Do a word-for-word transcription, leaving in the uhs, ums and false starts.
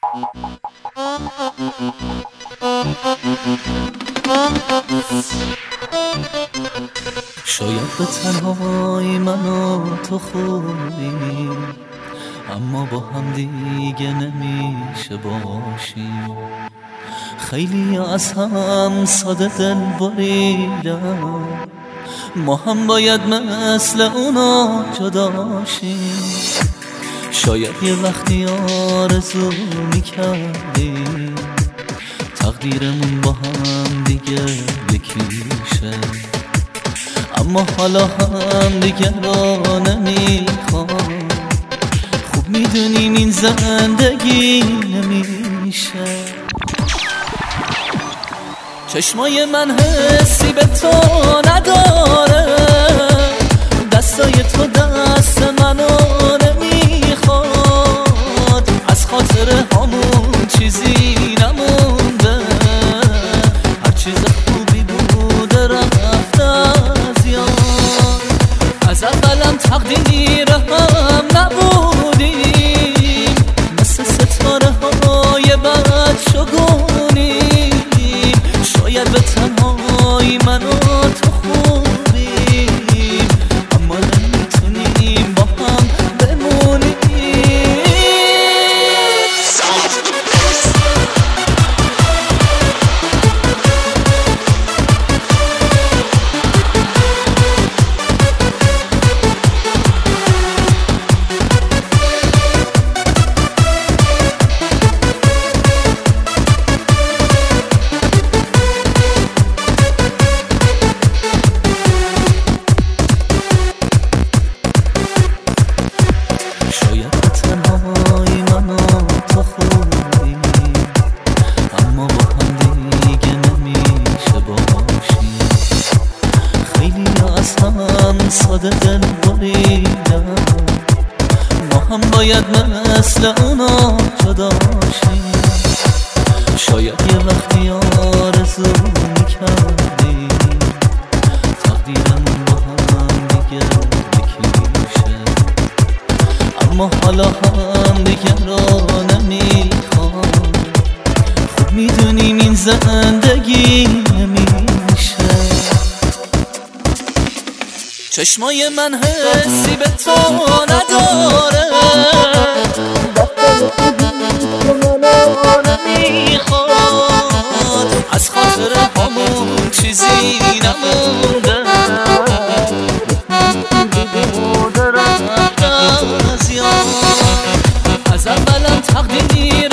شاید به تنهایی من و تو خوبیم، اما با هم دیگه نمیشه باشیم. خیلی از هم ساده دل بریدم، ما هم باید مثل اونا جداشیم. شاید یه وقتی آرزو میکردیم تقدیرمون با هم دیگه یکیشه، اما حالا هم دیگه را نمیخوام. خوب میدونیم این زندگی نمیشه. چشمای من حسی به تو نداره، دستای تو دست منو نمیخواد. از خاطر همون چیزی نمونده، هر چیز خوبی بوده رفته از یاد. از اولم تقدیر هم نبودیم، مثل ستاره های بد شگونیم. شاید به تنهایی من و تو خوبیم، اما نمیتونیم با هم بمونیم. ساده دل بریدم، ما هم باید مثل اونا جداشیم. شاید یه وقتی آرزو میکردیم تقدیرمون با هم دیگه یکیشه، اما حالا هم دیگه را نمیخوام. خوب میدونیم این زندگی نمیشه. چشمای من حسی به تو نداره، نمیخواد. از خاطر همون چیزی نمونده، بوده رفته از یاد. از اولم تقدیر